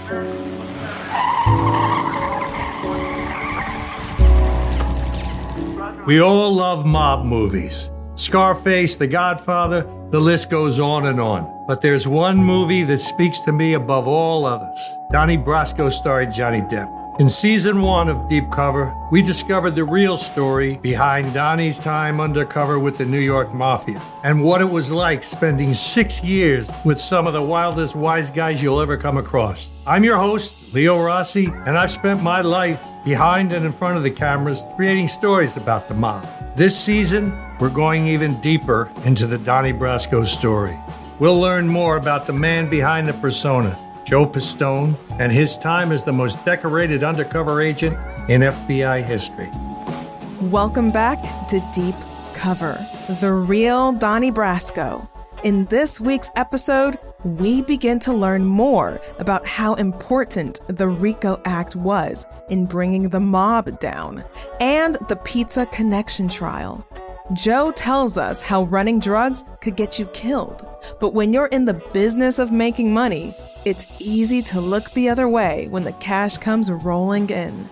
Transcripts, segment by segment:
We all love mob movies. Scarface, The Godfather, the list goes on and on. But there's one movie that speaks to me above all others. Donnie Brasco starring Johnny Depp. In season 1 of Deep Cover, we discovered the real story behind Donnie's time undercover with the New York Mafia and what it was like spending 6 years with some of the wildest wise guys you'll ever come across. I'm your host, Leo Rossi, and I've spent my life behind and in front of the cameras creating stories about the mob. This season, we're going even deeper into the Donnie Brasco story. We'll learn more about the man behind the persona, Joe Pistone, and his time as the most decorated undercover agent in FBI history. Welcome back to Deep Cover, the real Donnie Brasco. In this week's episode, we begin to learn more about how important the RICO Act was in bringing the mob down and the Pizza Connection trial. Joe tells us how running drugs could get you killed, but when you're in the business of making money, it's easy to look the other way when the cash comes rolling in.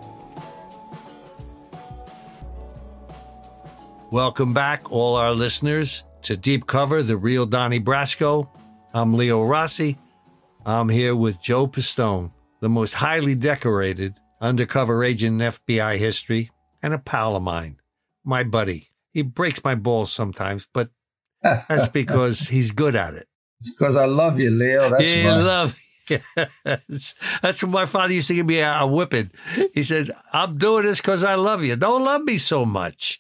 Welcome back, all our listeners, to Deep Cover, the real Donnie Brasco. I'm Leo Rossi. I'm here with Joe Pistone, the most highly decorated undercover agent in FBI history and a pal of mine, my buddy. He breaks my balls sometimes, but that's because he's good at it. It's because I love you, Leo. That's yeah, love. Yes. That's what my father used to give me a whipping. He said, I'm doing this because I love you. Don't love me so much.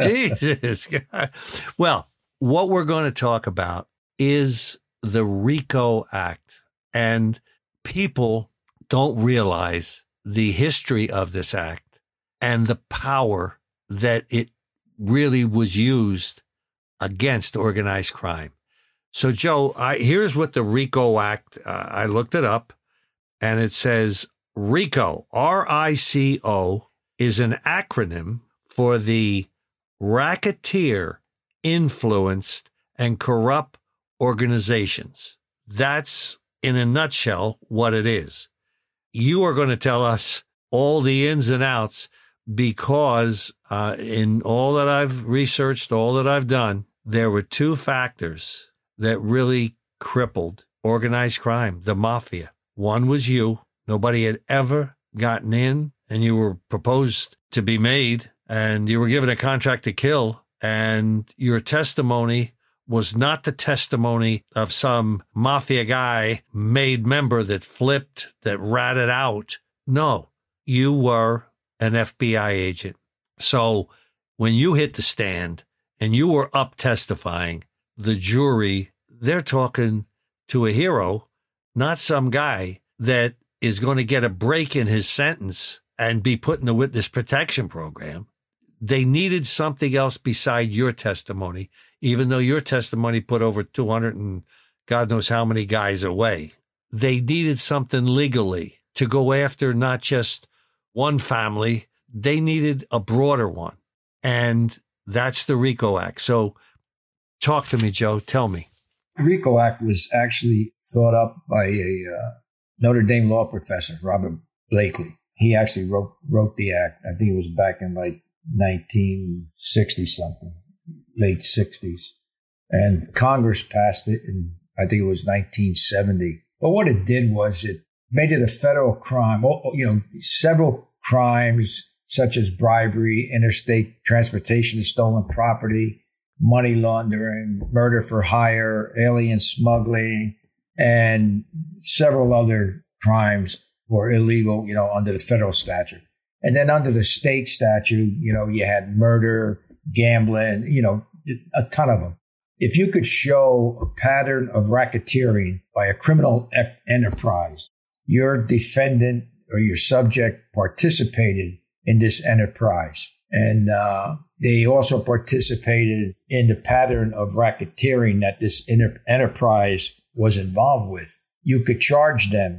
Jesus. Well, what we're going to talk about is the RICO Act. And people don't realize the history of this act and the power that it really was used against organized crime. So, Joe, here's what the RICO Act, I looked it up, and it says RICO, R-I-C-O, is an acronym for the Racketeer Influenced and Corrupt Organizations. That's, in a nutshell, what it is. You are going to tell us all the ins and outs because in all that I've researched, all that I've done, there were two factors that really crippled organized crime, the mafia. One was you. Nobody had ever gotten in, and you were proposed to be made, and you were given a contract to kill, and your testimony was not the testimony of some mafia guy made member that flipped, that ratted out. No, you were an FBI agent. So when you hit the stand and you were up testifying, the jury, they're talking to a hero, not some guy that is going to get a break in his sentence and be put in the witness protection program. They needed something else beside your testimony, even though your testimony put over 200 and God knows how many guys away. They needed something legally to go after not just one family. They needed a broader one. And that's the RICO Act. So talk to me, Joe. Tell me. The RICO Act was actually thought up by a Notre Dame law professor, Robert Blakely. He actually wrote the act. I think it was back in like 1960-something, late 60s. And Congress passed it in, I think it was 1970. But what it did was it made it a federal crime. Several crimes such as bribery, interstate transportation of stolen property, money laundering, murder for hire, alien smuggling, and several other crimes were illegal, under the federal statute. And then under the state statute, you had murder, gambling, a ton of them. If you could show a pattern of racketeering by a criminal enterprise, your defendant or your subject participated in this enterprise. And they also participated in the pattern of racketeering that this enterprise was involved with. You could charge them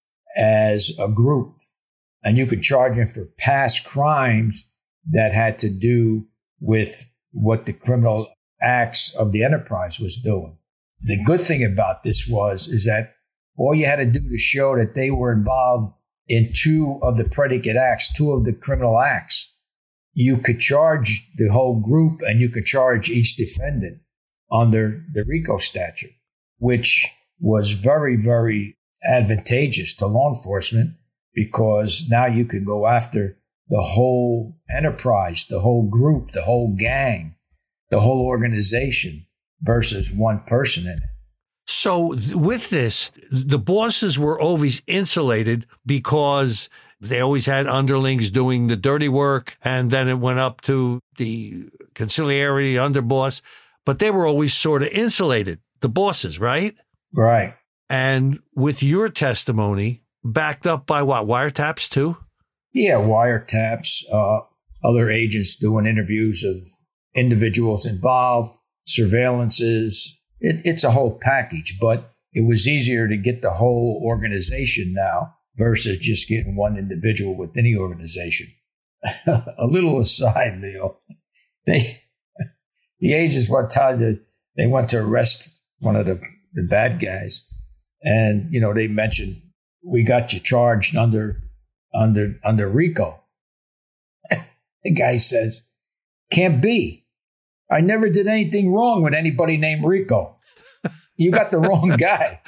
as a group, and you could charge them for past crimes that had to do with what the criminal acts of the enterprise was doing. The good thing about this is that all you had to do to show that they were involved in two of the predicate acts, two of the criminal acts, you could charge the whole group and you could charge each defendant under the RICO statute, which was very, very advantageous to law enforcement because now you could go after the whole enterprise, the whole group, the whole gang, the whole organization versus one person in it. So with this, the bosses were always insulated because they always had underlings doing the dirty work, and then it went up to the conciliary underboss, but they were always sort of insulated, the bosses, right? Right. And with your testimony, backed up by what, wiretaps too? Yeah, wiretaps, other agents doing interviews of individuals involved, surveillances. It's a whole package, but it was easier to get the whole organization now versus just getting one individual with any organization. A little aside, Leo, the agents one time they went to arrest one of the bad guys, and they mentioned, we got you charged under RICO. The guy says, can't be. I never did anything wrong with anybody named Rico. You got the wrong guy.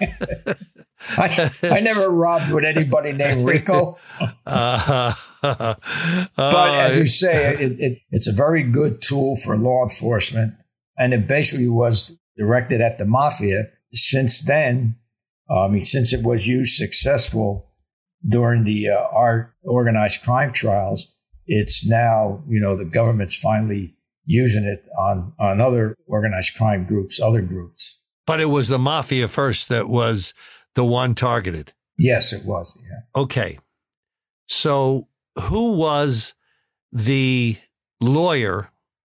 I never robbed with anybody named Rico. But as you say, it's a very good tool for law enforcement. And it basically was directed at the mafia. Since then, since it was used successful during the our organized crime trials, it's now, the government's finally using it on other organized crime groups, other groups. But it was the mafia first that was the one targeted. Yes, it was. Yeah. Okay. So who was the lawyer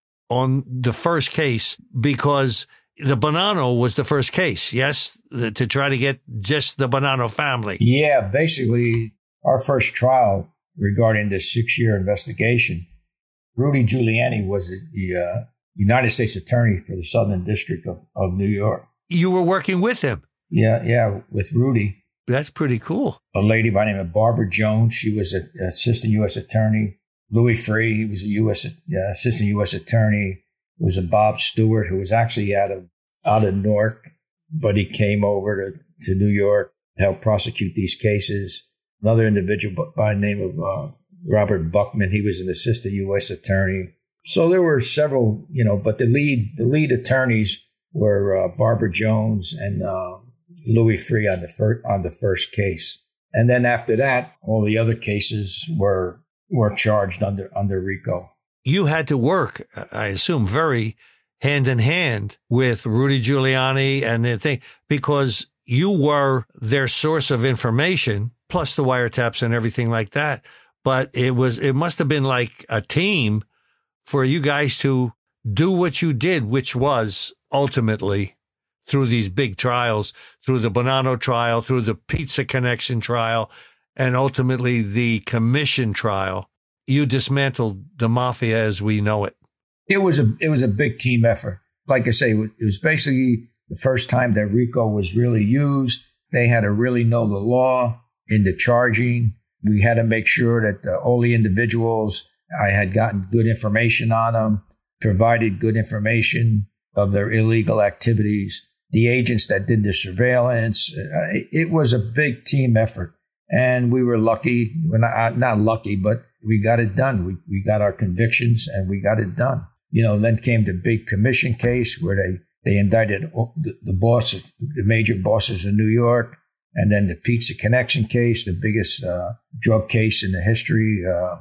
on the first case? Because the Bonanno was the first case, yes? To try to get just the Bonanno family. Yeah, basically our first trial regarding this 6-year investigation, Rudy Giuliani was the United States Attorney for the Southern District of New York. You were working with him? Yeah, with Rudy. That's pretty cool. A lady by the name of Barbara Jones, she was an Assistant U.S. Attorney. Louis Freeh, he was a Assistant U.S. Attorney. There was a Bob Stewart, who was actually out of Newark, but he came over to New York to help prosecute these cases. Another individual by the name of Robert Buckman, he was an Assistant U.S. Attorney. So there were several, but the lead attorneys were Barbara Jones and Louis Freeh on the first case. And then after that, all the other cases were charged under RICO. You had to work, I assume, very hand in hand with Rudy Giuliani and the thing, because you were their source of information, plus the wiretaps and everything like that. But it must have been like a team for you guys to do what you did, which was ultimately through these big trials, through the Bonanno trial, through the Pizza Connection trial, and ultimately the commission trial. You dismantled the mafia as we know it. It was a big team effort. Like I say, it was basically the first time that RICO was really used. They had to really know the law in the charging. We had to make sure that all the individuals, I had gotten good information on them, provided good information of their illegal activities. The agents that did the surveillance, it was a big team effort. And we were lucky, not lucky, but we got it done. We got our convictions and we got it done. Then came the big commission case where they indicted the bosses, the major bosses in New York. And then the Pizza Connection case, the biggest drug case in the history.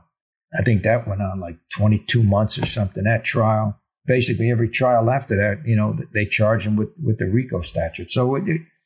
I think that went on like 22 months or something, that trial. Basically, every trial after that, they charge them with the RICO statute. So,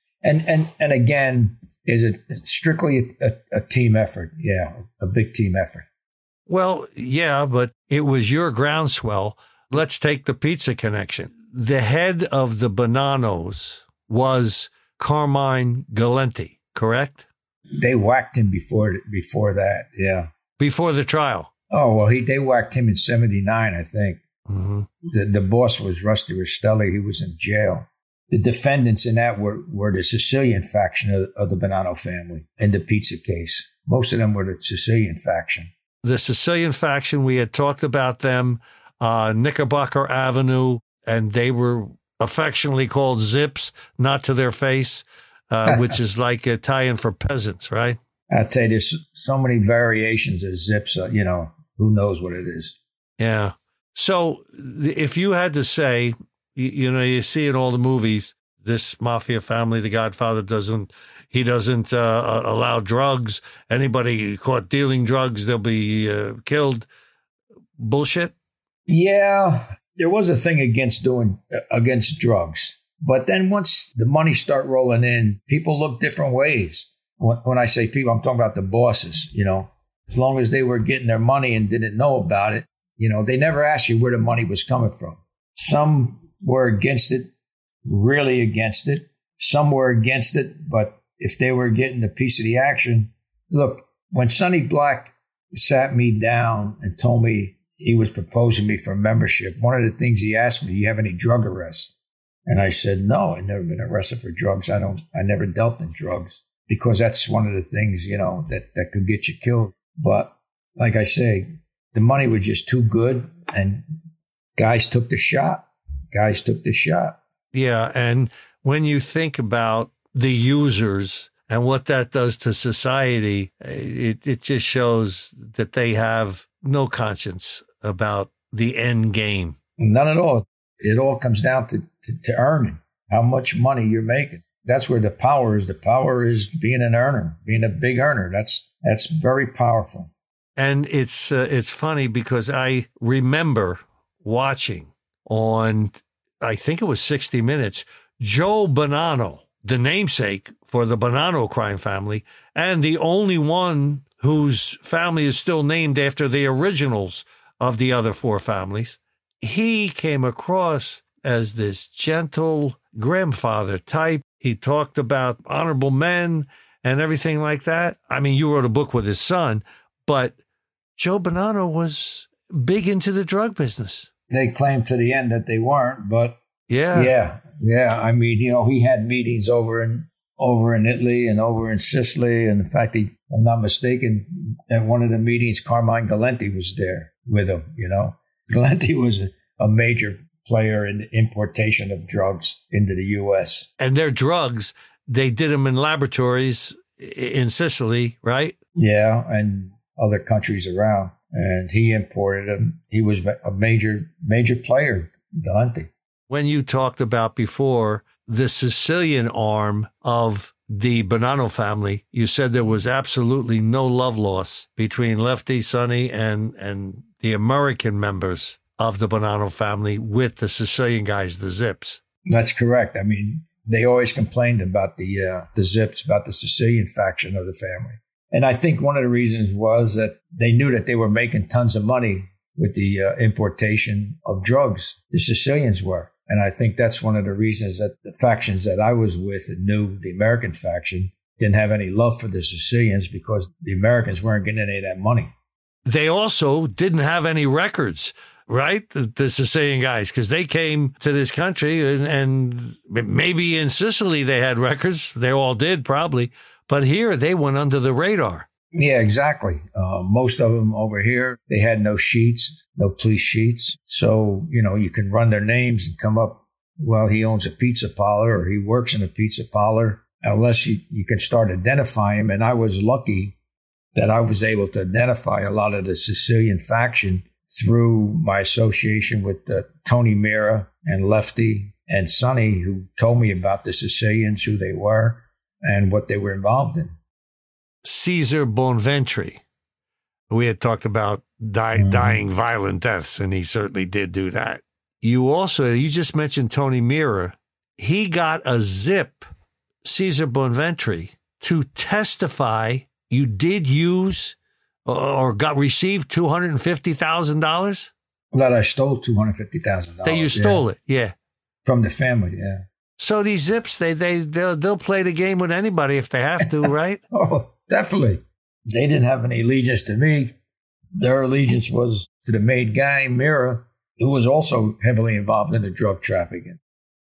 and again, is it strictly a team effort? Yeah, a big team effort. Well, yeah, but it was your groundswell. Let's take the Pizza Connection. The head of the Bonannos was Carmine Galante, correct? They whacked him before that, yeah. Before the trial? Oh, well, they whacked him in 79, I think. Mm-hmm. The boss was Rusty Rastelli. He was in jail. the defendants in that were the Sicilian faction of the Bonanno family in the pizza case. Most of them were the Sicilian faction. The Sicilian faction, we had talked about them, Knickerbocker Avenue, and they were affectionately called Zips, not to their face, which is like Italian for peasants, right? I tell you, there's so many variations of Zips, who knows what it is. Yeah. So if you had to say, you see in all the movies, this mafia family, the Godfather doesn't allow drugs. Anybody caught dealing drugs, they'll be killed. Bullshit? Yeah, there was a thing against drugs. But then once the money start rolling in, people look different ways. When I say people, I'm talking about the bosses, As long as they were getting their money and didn't know about it, they never asked you where the money was coming from. Some were against it, really against it. Some were against it, but if they were getting a piece of the action. Look, when Sonny Black sat me down and told me he was proposing me for membership, one of the things he asked me, "You have any drug arrests?" And I said, "No, I've never been arrested for drugs. I never dealt in drugs, because that's one of the things, that could get you killed." But like I say, the money was just too good, and guys took the shot. Yeah, and when you think about the users and what that does to society, it just shows that they have no conscience about the end game. None at all. It all comes down to earning, how much money you're making. That's where the power is. The power is being an earner, being a big earner. That's very powerful. And it's funny because I remember watching on, I think it was 60 Minutes, Joe Bonanno, the namesake for the Bonanno crime family, and the only one whose family is still named after the originals of the other four families. He came across as this gentle grandfather type. He talked about honorable men and everything like that. I mean, you wrote a book with his son, but Joe Bonanno was big into the drug business. They claimed to the end that they weren't, but yeah. I mean, he had meetings over in Italy and over in Sicily. And in fact, if I'm not mistaken, at one of the meetings, Carmine Galenti was there with him, Galenti was a major player in the importation of drugs into the U.S. And their drugs, they did them in laboratories in Sicily, right? Yeah, and other countries around. And he imported them. He was a major player, Galenti. When you talked about before the Sicilian arm of the Bonanno family, you said there was absolutely no love loss between Lefty, Sonny, and the American members of the Bonanno family with the Sicilian guys, the Zips. That's correct. I mean, they always complained about the Zips, about the Sicilian faction of the family. And I think one of the reasons was that they knew that they were making tons of money with the importation of drugs. The Sicilians were. And I think that's one of the reasons that the factions that I was with and knew, the American faction, didn't have any love for the Sicilians because the Americans weren't getting any of that money. They also didn't have any records, right? The Sicilian guys, because they came to this country and maybe in Sicily they had records. They all did probably. But here they went under the radar. Yeah, exactly. Most of them over here, they had no sheets, no police sheets. So, you can run their names and come up, well, he owns a pizza parlor or he works in a pizza parlor, unless you can start identifying him. And I was lucky that I was able to identify a lot of the Sicilian faction through my association with Tony Mira and Lefty and Sonny, who told me about the Sicilians, who they were and what they were involved in. Caesar Bonventri. We had talked about dying violent deaths, and he certainly did do that. You just mentioned Tony Mira. He got a Zip, Caesar Bonventri, to testify you did use or received $250,000? That I stole $250,000. That you stole it, yeah. From the family, yeah. So these Zips, they'll play the game with anybody if they have to, right? Oh, definitely. They didn't have any allegiance to me. Their allegiance was to the main guy, Mira, who was also heavily involved in the drug trafficking.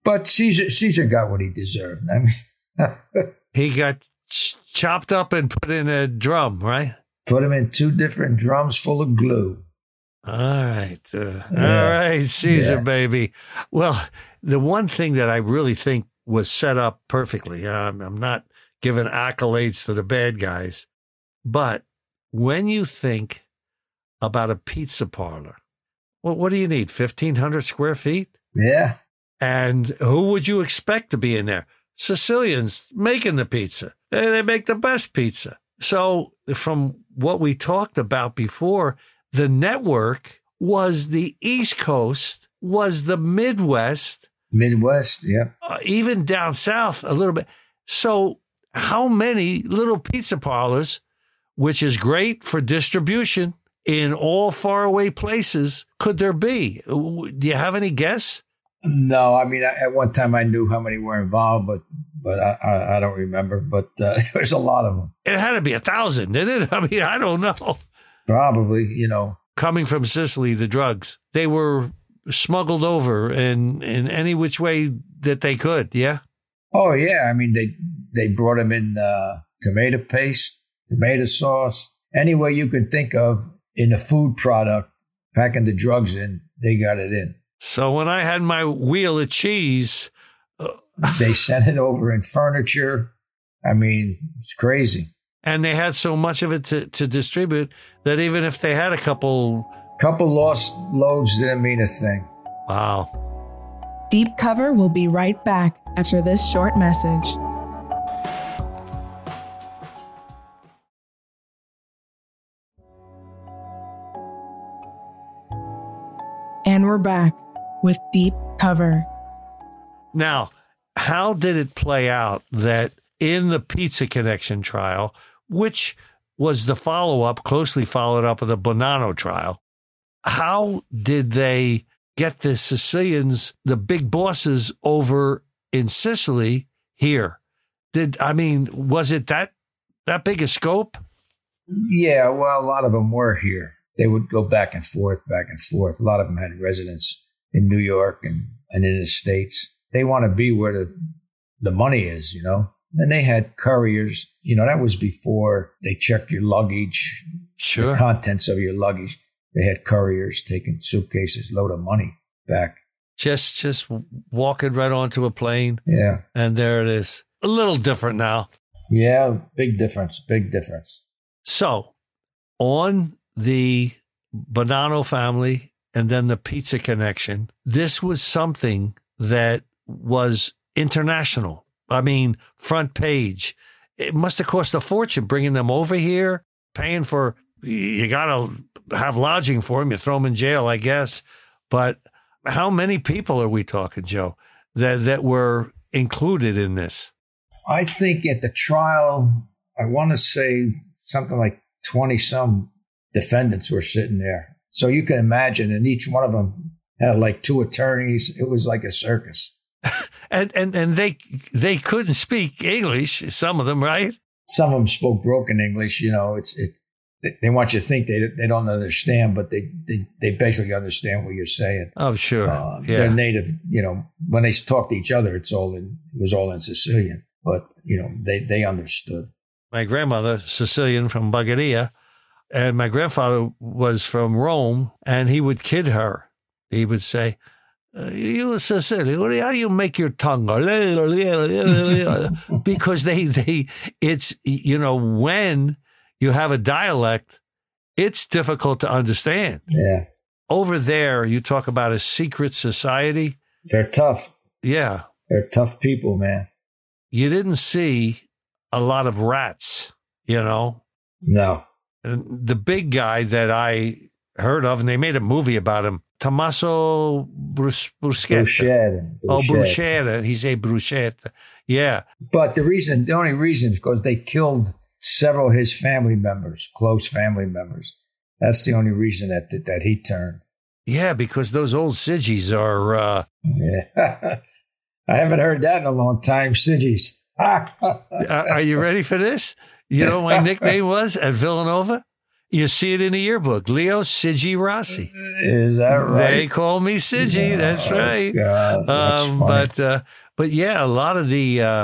But Caesar got what he deserved. I mean, he got chopped up and put in a drum, right? Put him in 2 different drums full of glue. All right. All right, Caesar, baby. Well, the one thing that I really think was set up perfectly, I'm not giving accolades to the bad guys, but when you think about a pizza parlor, well, what do you need, 1,500 square feet? Yeah. And who would you expect to be in there? Sicilians making the pizza. They make the best pizza. So from what we talked about before, the network was the East Coast, was the Midwest. Midwest, yeah. Even down south a little bit. So how many little pizza parlors, which is great for distribution in all faraway places, could there be? Do you have any guess? No, I mean, at one time I knew how many were involved, but I don't remember. But there's a lot of them. It had to be 1,000, didn't it? I mean, I don't know. Probably, Coming from Sicily, the drugs, they were smuggled over in any which way that they could, yeah? Oh, yeah. I mean, they brought them in tomato paste, tomato sauce, any way you could think of in a food product, packing the drugs in, they got it in. So when I had my wheel of cheese... they sent it over in furniture. I mean, it's crazy. And they had so much of it to distribute that even if they had a couple lost loads didn't mean a thing. Wow. Deep Cover will be right back after this short message. And we're back with Deep Cover. Now, how did it play out that in the Pizza Connection trial, which was the follow-up, closely followed up of the Bonanno trial, how did they get the Sicilians, the big bosses over in Sicily here? Was it that big a scope? Yeah, well, a lot of them were here. They would go back and forth. A lot of them had residence in New York and in the States. They want to be where the money is, And they had couriers. That was before they checked your luggage, sure, the contents of your luggage. They had couriers taking suitcases, load of money back. Just walking right onto a plane. Yeah. And there it is. A little different now. Yeah, big difference. So, on the Bonanno family and then the Pizza Connection, this was something that was international. I mean, front page. It must have cost a fortune bringing them over here, paying for, you got to have lodging for them. You throw them in jail, I guess. But how many people are we talking, Joe, that were included in this? I think at the trial, I want to say something like 20-some defendants were sitting there. So you can imagine, and each one of them had like 2 attorneys. It was like a circus. And they couldn't speak English, some of them, right? Some of them spoke broken English. They want you to think they don't understand, but they basically understand what you're saying. Oh, sure. Yeah. They're native. When they talk to each other, it was all in Sicilian, but they understood. My grandmother, Sicilian from Bagheria, and my grandfather was from Rome, and he would kid her. He would say, "You Sicilian, how do you make your tongue?" Because it's when you have a dialect, it's difficult to understand. Yeah. Over there, you talk about a secret society. They're tough. Yeah. They're tough people, man. You didn't see a lot of rats, No. And the big guy that I heard of, and they made a movie about him, Tommaso Bruschetta. Bruschetta. He said Bruschetta. Yeah. But the only reason is because they killed several of his family members, close family members. That's the only reason that he turned. Yeah, because those old Sigis are... Yeah. I haven't heard that in a long time, Sigis. Are you ready for this? You know what my nickname was at Villanova? You see it in the yearbook. Leo Siggy Rossi. Is that right? They call me Siggy. That's right. God, that's funny. But yeah, a lot of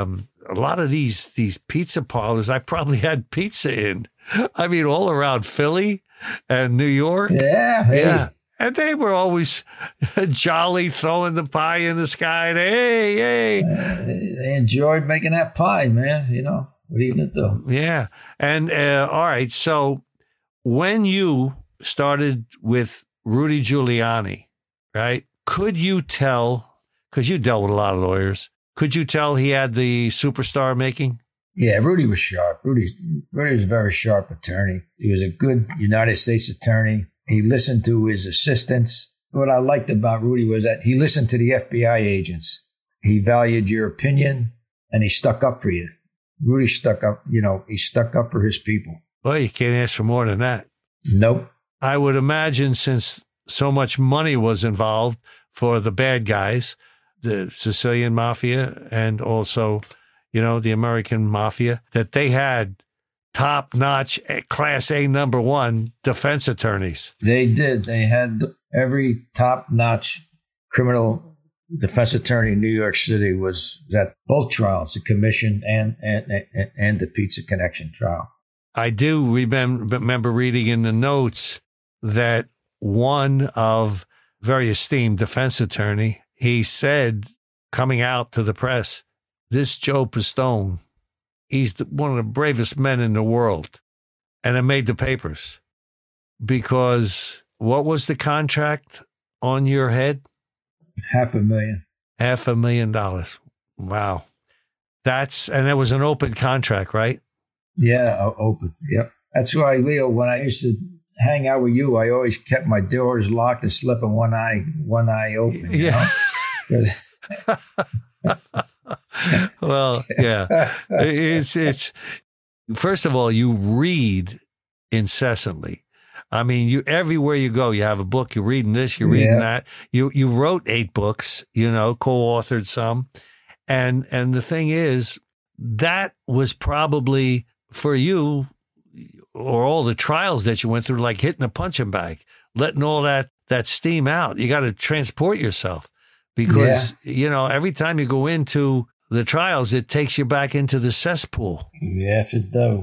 these pizza parlors, I probably had pizza in. I mean, all around Philly and New York. Yeah. Hey. Yeah. And they were always jolly, throwing the pie in the sky. And hey. They enjoyed making that pie, man. You know, what are you going to do? Yeah. And all right. So when you started with Rudy Giuliani, right, could you tell, because you dealt with a lot of lawyers, could you tell he had the superstar making? Yeah, Rudy was sharp. Rudy was a very sharp attorney. He was a good United States attorney. He listened to his assistants. What I liked about Rudy was that he listened to the FBI agents. He valued your opinion, and he stuck up for you. Rudy stuck up, he stuck up for his people. Well, you can't ask for more than that. Nope. I would imagine, since so much money was involved for the bad guys, the Sicilian mafia and also, the American mafia, that they had top-notch, Class A #1 defense attorneys. They did. They had every top-notch criminal defense attorney in New York City was at both trials, the commission and the Pizza Connection trial. I do remember reading in the notes that one of very esteemed defense attorney, he said, coming out to the press, this Joe Pistone, he's one of the bravest men in the world. And it made the papers. Because what was the contract on your head? $500,000. $500,000. Wow. And that was an open contract, right? Yeah, open. Yep. That's why, Leo, when I used to hang out with you, I always kept my doors locked and slept in one eye open. Yeah. Well, yeah. It's first of all, you read incessantly. I mean, everywhere you go, you have a book. You're reading this. You're reading that. You wrote 8 books. Co-authored some, and the thing is, that was probably for you, or all the trials that you went through, like hitting a punching bag, letting all that steam out. You got to transport yourself because every time you go into the trials, it takes you back into the cesspool. Yes, it does.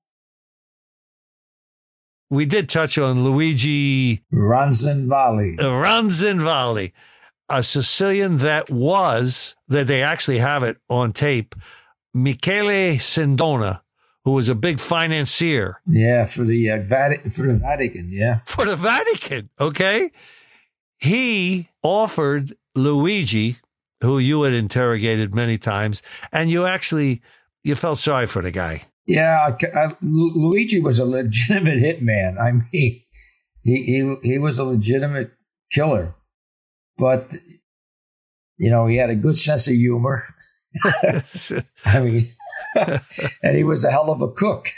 We did touch on Luigi Ronzinvalli, a Sicilian that they actually have it on tape, Michele Sindona, who was a big financier. Yeah, for the Vatican, yeah. For the Vatican, okay? He offered Luigi, who you had interrogated many times, and you felt sorry for the guy. Yeah, Luigi was a legitimate hitman. I mean, he was a legitimate killer, but he had a good sense of humor. I mean, and he was a hell of a cook.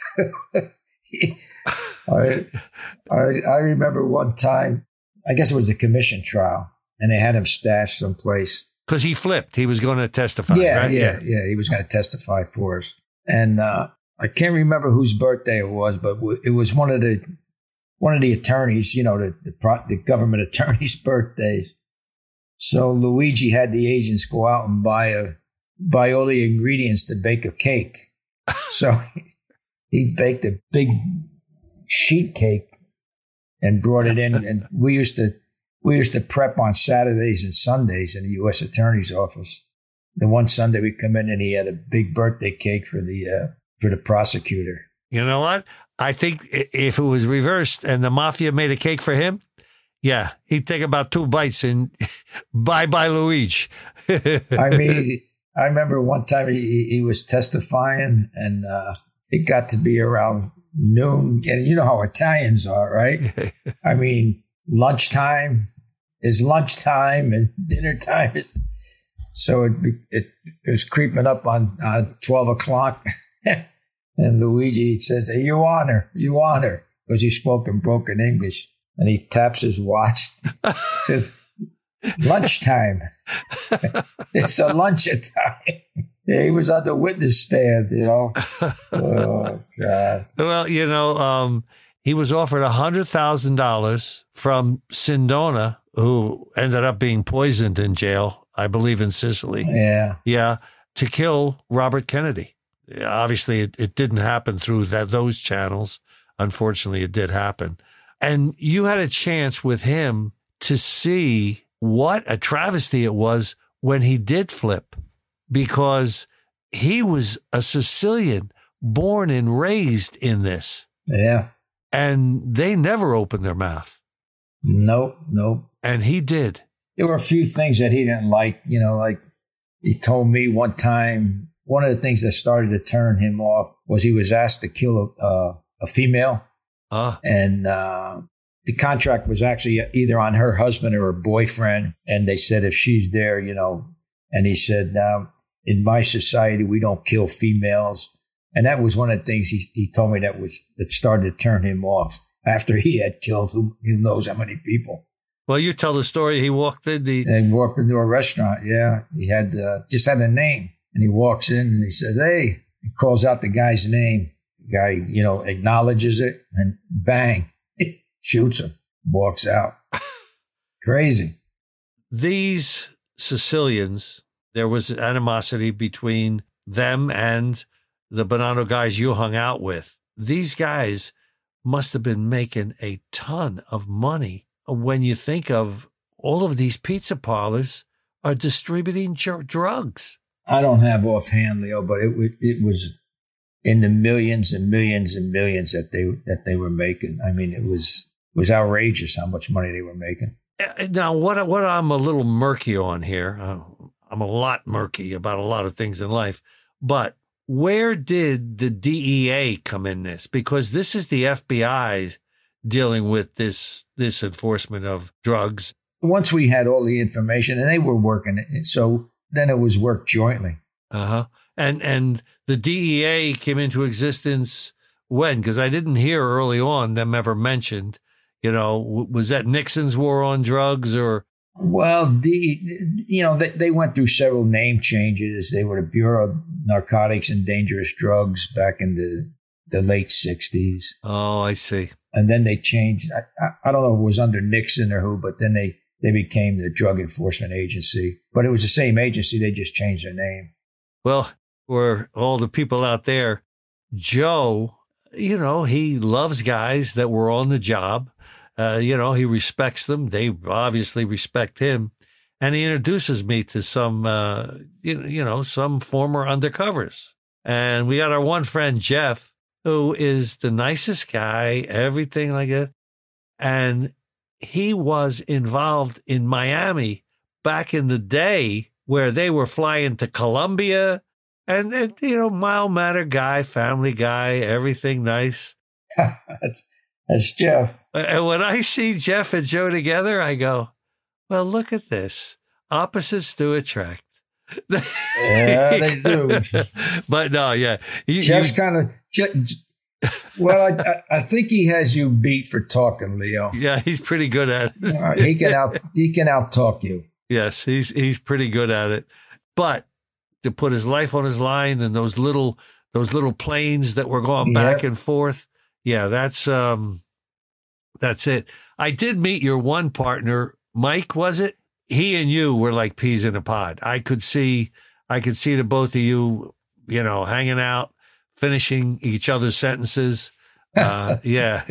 I remember one time, I guess it was a commission trial, and they had him stashed someplace. Because he flipped. He was going to testify, right? Yeah. He was going to testify for us. And I can't remember whose birthday it was, but it was one of the attorneys, the government attorney's birthdays. So Luigi had the agents go out and buy all the ingredients to bake a cake. So he baked a big sheet cake and brought it in. And we used to prep on Saturdays and Sundays in the U.S. Attorney's office. And one Sunday we come in and he had a big birthday cake for the prosecutor. You know what? I think if it was reversed and the mafia made a cake for him, yeah, he'd take about 2 bites and bye Luigi. I mean, I remember one time he was testifying and it got to be around noon. And you know how Italians are, right? I mean, lunchtime is lunchtime and dinner time is. So it was creeping up on 12 o'clock. And Luigi says, hey, you honor, because he spoke in broken English. And he taps his watch, says, lunchtime. It's a lunch time. Yeah, he was on the witness stand, Oh, God. Well, he was offered $100,000 from Sindona, who ended up being poisoned in jail, I believe in Sicily. Yeah. Yeah, to kill Robert Kennedy. Obviously, it didn't happen through those channels. Unfortunately, it did happen. And you had a chance with him to see what a travesty it was when he did flip, because he was a Sicilian born and raised in this. Yeah. And they never opened their mouth. Nope. And he did. There were a few things that he didn't like, like he told me one time, one of the things that started to turn him off was he was asked to kill a female. And the contract was actually either on her husband or her boyfriend. And they said, if she's there, and he said, in my society, we don't kill females. And that was one of the things he told me that started to turn him off after he had killed who knows how many people. Well, you tell the story. He walked into a restaurant. Yeah. He had just had a name, and he walks in and he says, hey, he calls out the guy's name. The guy, acknowledges it, and bang, shoots him, walks out. Crazy. These Sicilians, there was animosity between them and the Bonanno guys you hung out with. These guys must have been making a ton of money when you think of all of these pizza parlors are distributing drugs. I don't have offhand, Leo, but it was in the millions and millions and millions that they were making. I mean, it was outrageous how much money they were making. Now, what I'm a little murky on here, I'm a lot murky about a lot of things in life, but where did the DEA come in this? Because this is the FBI dealing with this enforcement of drugs. Once we had all the information, and they were working it, so then it was worked jointly. And the DEA came into existence when? Because I didn't hear early on them ever mentioned. Was that Nixon's war on drugs or? Well, they went through several name changes. They were the Bureau of Narcotics and Dangerous Drugs back in the late 60s. Oh, I see. And then they changed. I don't know if it was under Nixon or who, but then they became the Drug Enforcement Agency. But it was the same agency. They just changed their name. Well, for all the people out there, Joe, he loves guys that were on the job. He respects them. They obviously respect him. And he introduces me to some, some former undercovers. And we got our one friend, Jeff, who is the nicest guy, everything like that. And he was involved in Miami back in the day where they were flying to Colombia and mild-mannered guy, family guy, everything nice. That's Jeff. And when I see Jeff and Joe together, I go, well, look at this. Opposites do attract. Yeah, they do. But no, yeah. Jeff's kind of, well, I think he has you beat for talking, Leo. Yeah, he's pretty good at it. He can out-talk you. Yes, he's pretty good at it. But to put his life on his line and those little planes that were going back and forth, yeah, that's it. I did meet your one partner, Mike, was it? He and you were like peas in a pod. I could see the both of you, hanging out, finishing each other's sentences. Yeah,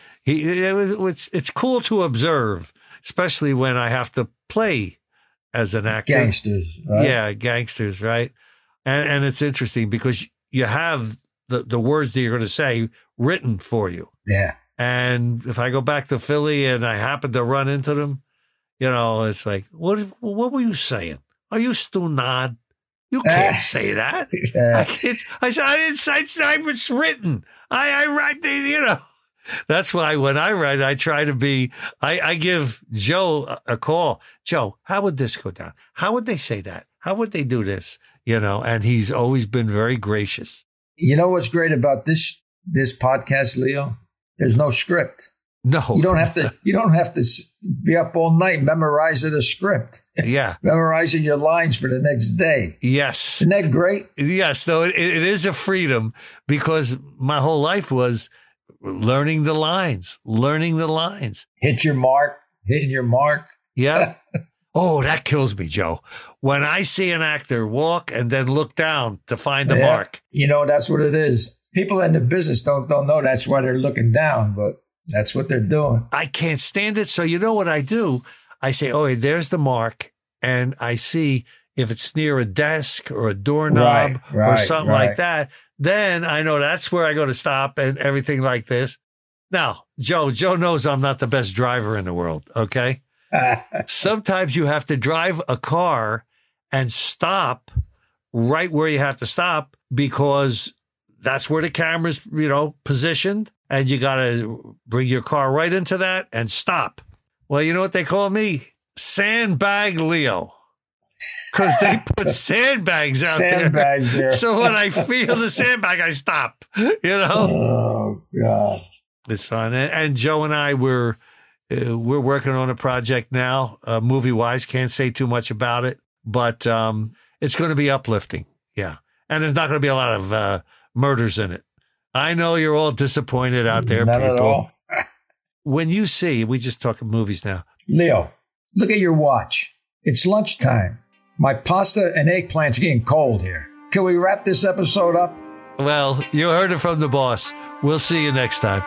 it's cool to observe, especially when I have to play as an actor. Gangsters, right? Yeah, gangsters, right? And it's interesting because you have the words that you're going to say written for you. Yeah. And if I go back to Philly and I happen to run into them, it's like, what were you saying? Are you stonad? You can't say that. Yeah. I said, it's written. I write, That's why when I write, I try to be, I give Joe a call. Joe, how would this go down? How would they say that? How would they do this? And he's always been very gracious. You know what's great about this podcast, Leo? There's no script. No, you don't have to be up all night memorizing a script. Yeah, memorizing your lines for the next day. Yes, isn't that great? Yes, though it is a freedom because my whole life was Learning the lines. Hitting your mark. Yeah. Oh, that kills me, Joe. When I see an actor walk and then look down to find the mark. You know, that's what it is. People in the business don't know that's why they're looking down, but that's what they're doing. I can't stand it. So you know what I do? I say, oh, there's the mark. And I see if it's near a desk or a doorknob or something like that. Then I know that's where I go to stop and everything like this. Now, Joe knows I'm not the best driver in the world, okay? Sometimes you have to drive a car and stop right where you have to stop because that's where the camera's, positioned. And you got to bring your car right into that and stop. Well, you know what they call me? Sandbag Leo. Because they put sandbags out there. So when I feel the sandbag, I stop, Oh, God. It's fun. And Joe and I, we're working on a project now, movie-wise. Can't say too much about it, but it's going to be uplifting. Yeah. And there's not going to be a lot of murders in it. I know you're all disappointed out there, not people. At all. When you see, we just talking movies now. Leo, look at your watch. It's lunchtime. My pasta and eggplant's getting cold here. Can we wrap this episode up? Well, you heard it from the boss. We'll see you next time.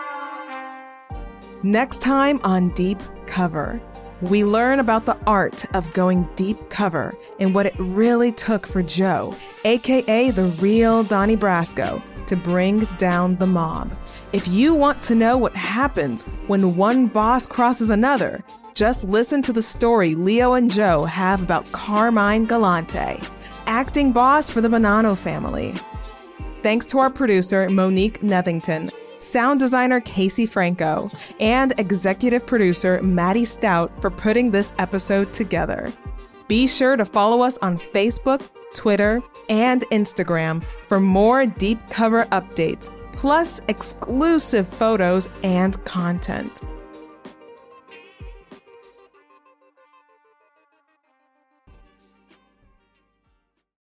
Next time on Deep Cover, we learn about the art of going deep cover and what it really took for Joe, aka the real Donnie Brasco, to bring down the mob. If you want to know what happens when one boss crosses another, just listen to the story Leo and Joe have about Carmine Galante, acting boss for the Bonanno family. Thanks to our producer, Monique Nethington, sound designer Casey Franco, and executive producer Maddie Stout for putting this episode together. Be sure to follow us on Facebook, Twitter, and Instagram for more deep cover updates, plus exclusive photos and content.